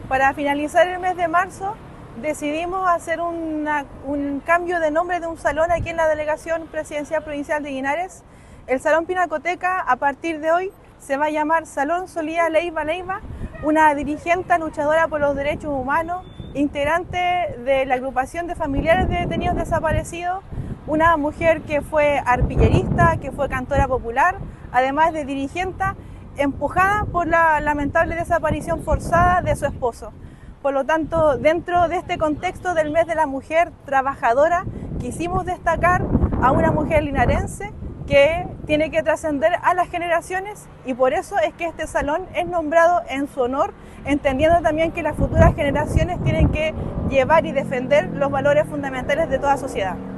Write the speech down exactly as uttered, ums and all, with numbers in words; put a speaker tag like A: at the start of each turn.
A: Para finalizar el mes de marzo, decidimos hacer una, un cambio de nombre de un salón aquí en la Delegación Presidencial Provincial de Linares. El Salón Pinacoteca, a partir de hoy, se va a llamar Salón Solía Leiva Leiva, una dirigente luchadora por los derechos humanos, integrante de la agrupación de familiares de detenidos desaparecidos, una mujer que fue arpillerista, que fue cantora popular, además de dirigente, empujada por la lamentable desaparición forzada de su esposo. Por lo tanto, dentro de este contexto del mes de la mujer trabajadora, quisimos destacar a una mujer linarense que tiene que trascender a las generaciones, y por eso es que este salón es nombrado en su honor, entendiendo también que las futuras generaciones tienen que llevar y defender los valores fundamentales de toda sociedad.